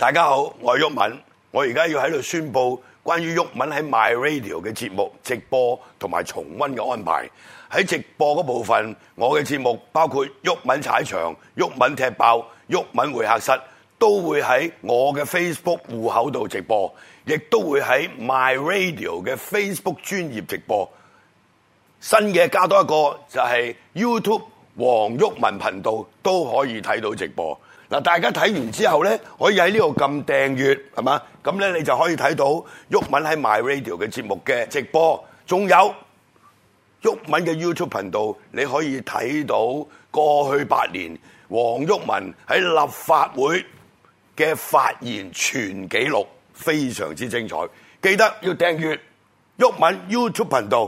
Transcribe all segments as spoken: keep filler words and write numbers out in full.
大家好，我係毓民，我而家要喺度宣布關於毓民喺 My Radio 嘅節目直播同埋重溫嘅安排。喺直播嗰部分，我嘅節目包括毓民踩場、毓民踢爆、毓民會客室，都會喺我嘅 Facebook 戶口度直播，亦都會喺 My Radio 嘅 Facebook 專頁直播。新嘅加多一個就係 YouTube 黃毓民頻道都可以睇到直播。嗱，大家睇完之後咧，可以喺呢度撳訂閱，係嘛？咁咧你就可以睇到毓民喺 My Radio 嘅節目嘅直播，仲有毓民嘅 YouTube 頻道，你可以睇到過去八年黃毓民喺立法會嘅發言全紀錄，非常之精彩。記得要訂閱毓民 YouTube 頻道。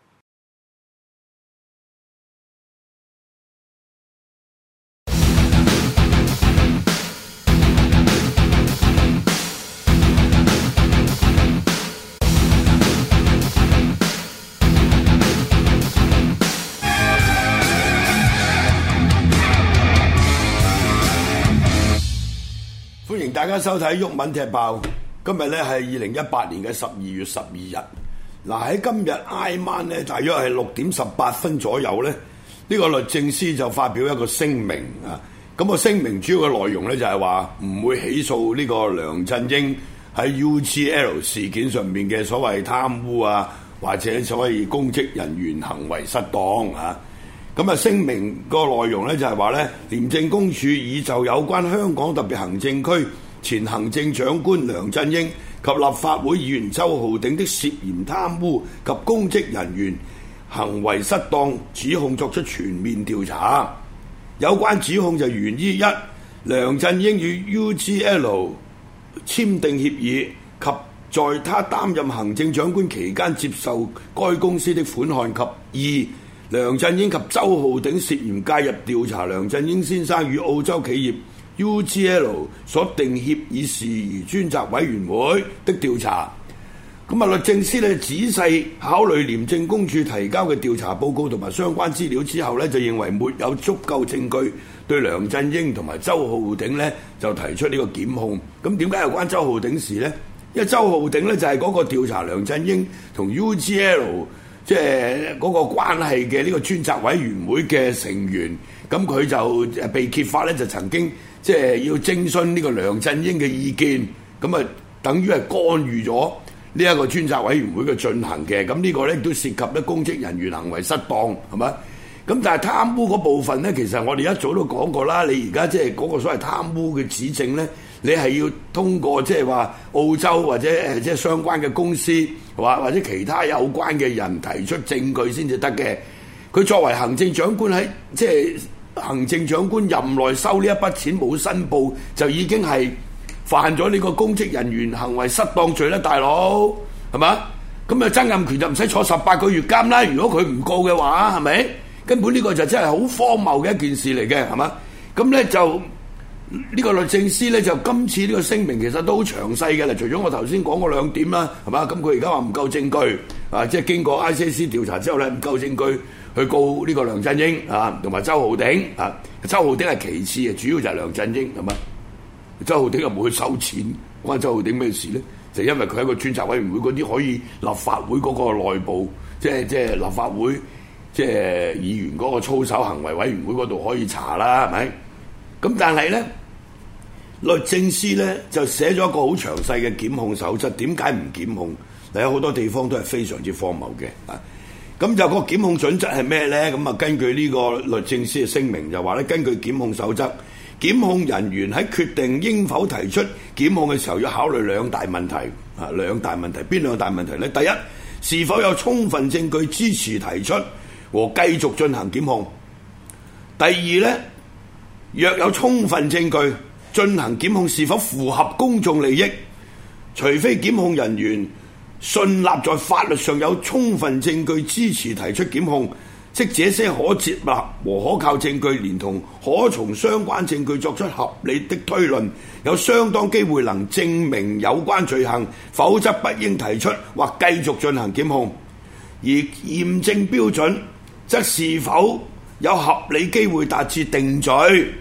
歡迎大家收睇毓民踢爆。今日咧係二零一八年嘅十二月十二日。嗱，喺今日挨晚咧，大約係六點十八分左右咧，呢個律政司就發表一個聲明啊。咁個聲明主要嘅內容咧就係話唔會起訴呢個梁振英喺 U G L 事件上面嘅所謂貪污啊，或者所謂公職人員行為失當啊。咁啊，聲明個內容咧就係話咧，廉政公署已就有關香港特別行政區前行政長官梁振英及立法會議員周浩鼎的涉嫌貪污及公職人員行為失當指控作出全面調查。有關指控就源於一，梁振英與 U G L 簽訂協議及在他擔任行政長官期間接受該公司的款項，及二，梁振英及周浩鼎涉嫌介入調查梁振英先生與澳洲企業 U G L 所訂協議事宜專責委員會的調查。咁啊，律政司咧仔細考慮廉政公署提交嘅調查報告同埋相關資料之後咧，就認為沒有足夠證據對梁振英同埋周浩鼎咧就提出呢個檢控。咁點解有關周浩鼎事呢？因為周浩鼎咧就係嗰個調查梁振英同 U G L即係嗰個關係嘅呢個專責委員會嘅成員，咁佢就被揭發咧，就曾經即係要徵詢呢個梁振英嘅意見，咁啊等於係干預咗呢一個專責委員會嘅進行嘅。咁呢個咧都涉及咧公職人員行為失當，係咪？咁但係貪污嗰部分咧，其實我哋一早都講過啦。你而家即係嗰個所謂貪污嘅指證咧，你係要通過即係話澳洲或者誒即係相關嘅公司，或或者其他有關嘅人提出證據先至得嘅。佢作為行政長官喺即係行政長官任內收呢一筆錢冇申報，就已經係犯咗呢個公職人員行為失當罪啦，大佬係嘛？咁啊，曾蔭權就唔使坐十八個月監啦。如果佢唔告嘅話，係咪？根本呢個就真係好荒謬嘅一件事嚟嘅，係嘛？咁咧就呢、呢個律政司咧就今次呢個聲明其實都好詳細嘅啦。除咗我頭先講嗰兩點啦，係嘛？咁佢而家話唔夠證據啊，即係經過 I C A C 調查之後咧，唔夠證據去告呢個梁振英啊，同埋周浩鼎啊。周浩鼎係其次嘅，主要就係梁振英，係嘛？周浩鼎又冇去收錢，關周浩鼎咩事咧？就因為佢喺個專責委員會嗰啲可以立法會嗰個內部，即係即係立法會。即係議員嗰個操守行為委員會嗰度可以查啦，係咪？咁但係咧，律政司咧就寫咗一個好詳細嘅檢控守則。點解唔檢控？嗱，有好多地方都係非常之荒謬嘅啊！咁就個檢控準則係咩咧？咁啊，根據呢個律政司嘅聲明就話咧，根據檢控守則，檢控人員喺決定應否提出檢控嘅時候，要考慮兩大問題啊！兩大問題，邊兩大問題咧？第一，是否有充分證據支持提出和繼續進行檢控。第二呢，若有充分證據進行檢控是否符合公眾利益，除非檢控人員信納在法律上有充分證據支持提出檢控，即這些可接納和可靠證據連同可從相關證據作出合理的推論，有相當機會能證明有關罪行，否則不應提出或繼續進行檢控。而驗證標準則是否有合理機會達至定罪。咁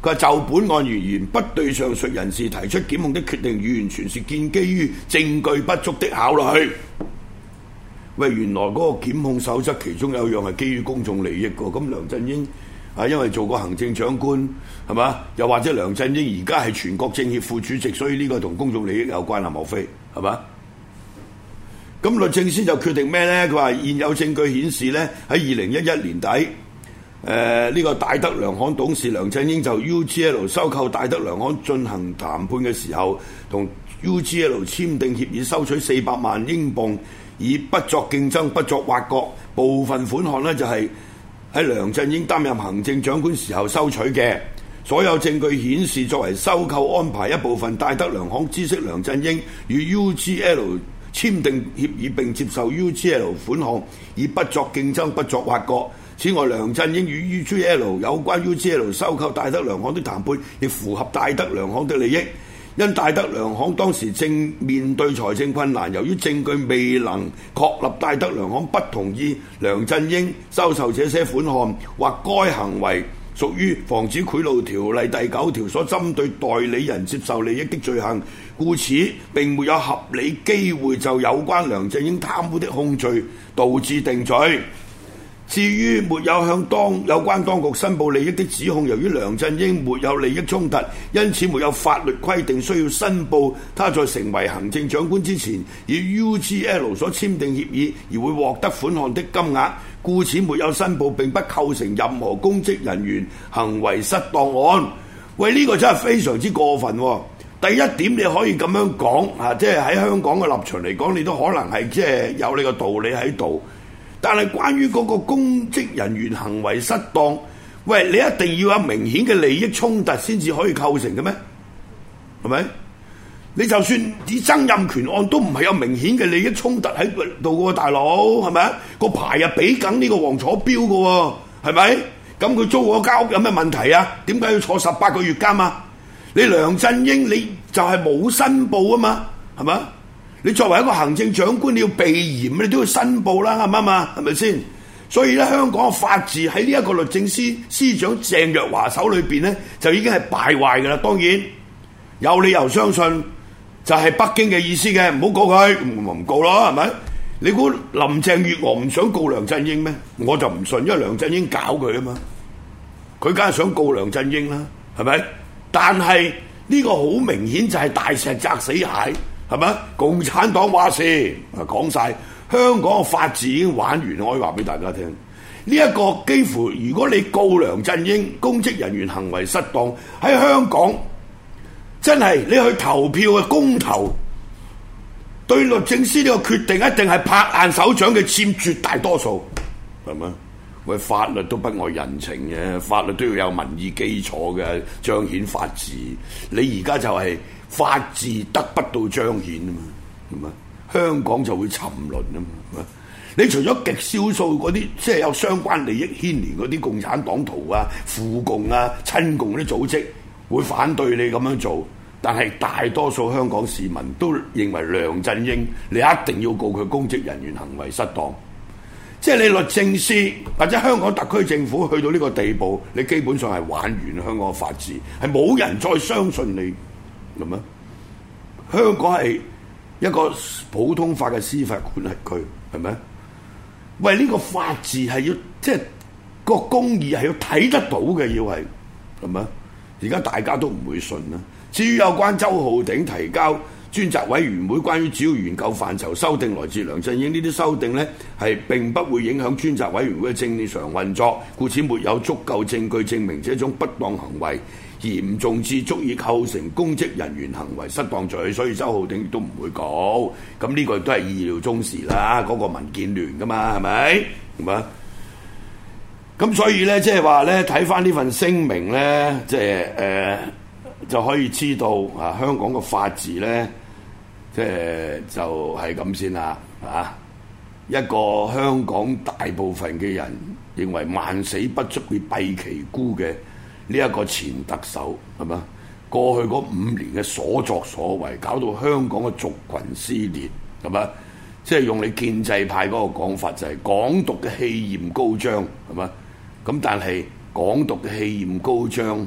佢話就本案而言，不對上述人士提出檢控的決定，完全是建基於證據不足的考慮。喂，原來嗰個檢控守則其中有一樣係基於公眾利益㗎，咁梁振英啊，因為做過行政長官係嘛，又或者梁振英而家係全國政協副主席，所以呢個同公眾利益有關啊，莫非係嘛？咁律政司就決定咩呢？佢話現有證據顯示呢，喺二零一一年底，誒、呃、呢、這個大德良行董事梁振英就 U G L 收購大德良行進行談判嘅時候，同 U G L 簽訂協議，收取四百萬英鎊。以不作競爭、不作挖角，部分款項呢就係喺梁振英擔任行政長官時候收取嘅。所有證據顯示，作為收購安排一部分，大德良行知悉梁振英與 U G L 簽訂協議並接受 U G L 款項，以不作競爭、不作挖角。此外，梁振英與 U G L 有關 U G L 收購大德良行的談判，亦符合大德良行的利益。因大德良行當時正面對財政困難，由於證據未能確立大德良行不同意梁振英收受這些款項，或該行為屬於防止賄賂條例第九條所針對代理人接受利益的罪行，故此並沒有合理機會就有關梁振英貪污的控罪導致定罪。至於沒有向當有關當局申報利益的指控，由於梁振英沒有利益衝突，因此沒有法律規定需要申報他在成為行政長官之前以 U G L 所簽訂協議而會獲得款項的金額，故此沒有申報並不構成任何公職人員行為失當案。喂，呢、這個真係非常之過分喎！第一點你可以咁樣講啊，即係喺香港嘅立場嚟講，你都可能係即係有你個道理喺度。但係關於嗰個公職人員行為失當，喂，你一定要有明顯嘅利益衝突先至可以構成嘅咩？係咪？你就算以曾蔭權案都唔係有明顯嘅利益衝突喺度嘅喎，大佬係咪啊？個牌啊俾緊呢個黃楚標嘅喎，係咪？咁佢租我間屋有咩問題啊？點解要坐十八個月監啊？你梁振英你就係冇申報啊嘛，係咪？你作為一個行政長官，你要避嫌，你都要申報啦，啱唔啱啊？係咪先？所以咧，香港嘅法治喺呢一個律政司司長鄭若驊手裏邊咧，就已經係敗壞㗎啦。當然有理由相信就係北京嘅意思嘅，唔好告佢，唔唔告咯，係咪？你估林鄭月娥唔想告梁振英咩？我就唔信，因為梁振英搞佢啊嘛，佢梗係想告梁振英啦，係咪？但係呢個好明顯就係大石砸死蟹。係咪？共產黨話事啊，講晒香港嘅法治已經玩完，我可以話俾大家聽。呢、這、一個幾乎，如果你告梁振英公職人員行為失當，喺香港真係你去投票嘅公投，對律政司呢個決定一定係拍硬手掌嘅佔絕大多數，係咪？喂，法律都不外人情嘅，法律都要有民意基礎嘅，彰顯法治。你而家就係、是。法治得不到彰顯啊嘛，係嘛？香港就會沉淪啊嘛。你除咗極少數嗰啲即係有相關利益牽連嗰啲共產黨徒啊、附共啊、親共啲組織會反對你咁樣做，但係大多數香港市民都認為梁振英你一定要告佢公職人員行為失當。即係你律政司或者香港特區政府去到呢個地步，你基本上係玩完香港嘅法治，係冇人再相信你。咁啊！香港係一個普通法嘅司法管轄區，係咪？喂，呢、這個法治係要即係個公義係要睇得到嘅，要係係咪？而家大家都唔會信啦。至於有關周浩鼎提交專責委員會關於主要研究範疇修訂來自梁振英呢啲修訂呢，係並不會影響專責委員會嘅正常運作，故此沒有足夠證據證明這種不當行為嚴重至足以構成公職人員行為失當罪，所以周浩鼎亦都唔會告。咁呢個亦都係意料中事啦。嗰、那個民建聯噶嘛，係咪？係嘛？咁所以咧，即係話咧，睇翻呢份聲明咧，即係誒就可以知道啊，香港嘅法治咧，即係就係咁先啦。啊，一個香港大部分嘅人認為萬死不足以蔽其辜嘅。呢一個前特首係嘛？過去嗰五年嘅所作所為，搞到香港嘅族群撕裂，係嘛？即係用你建制派嗰個講法，就係港獨嘅氣焰高漲，係嘛？咁但係港獨嘅氣焰高漲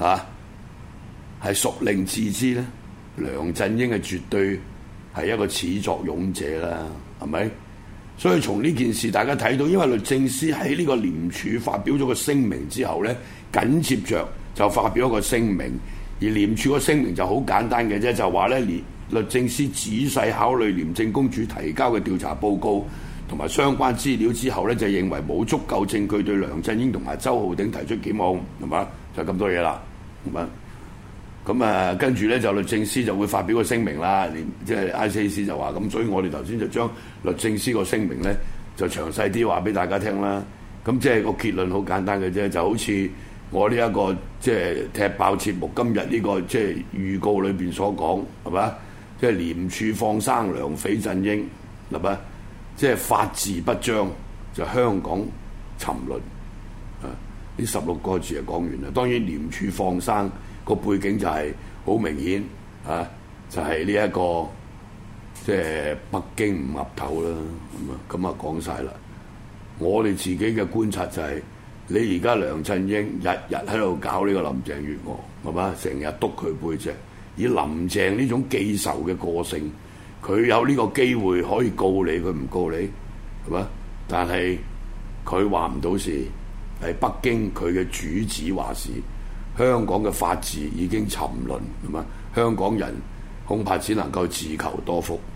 嚇係屬令自知咧，梁振英係絕對係一個始作俑者啦，係咪？所以從呢件事大家睇到，因為律政司喺呢個廉署發表咗個聲明之後咧，緊接着就發表一個聲明，而廉署個聲明就好簡單嘅啫，就話咧，律律政司仔細考慮廉政公署提交嘅調查報告同埋相關資料之後咧，就認為冇足夠證據對梁振英同埋周浩鼎提出檢控，係嘛？就咁多嘢啦，係嘛？咁啊，跟住咧就律政司就會發表個聲明啦，即係 I C A C 就話咁，所以我哋頭先就將律政司個聲明咧就詳細啲話俾大家聽啦。咁即係個結論好簡單嘅啫，就好似我呢、這、一個即係踢爆節目今日呢、這個即係預告裏邊所講，係嘛？即係廉署放生梁匪振英，係嘛？即係法治不彰，就香港沉淪。啊，呢十六個字就講完啦。當然廉署放生個背景就係好明顯啊，就係呢一個即係北京唔岌頭啦。咁啊，咁啊講晒啦。我哋自己嘅觀察就係、是，你而家梁振英日日喺度搞呢個林鄭月娥，係嘛？成日督佢背脊，以林鄭呢種記仇嘅個性，佢有呢個機會可以告你，佢唔告你，係嘛？但係佢話唔到事，係北京佢嘅主子話事。香港嘅法治已經沉淪，係嘛？香港人恐怕只能夠自求多福。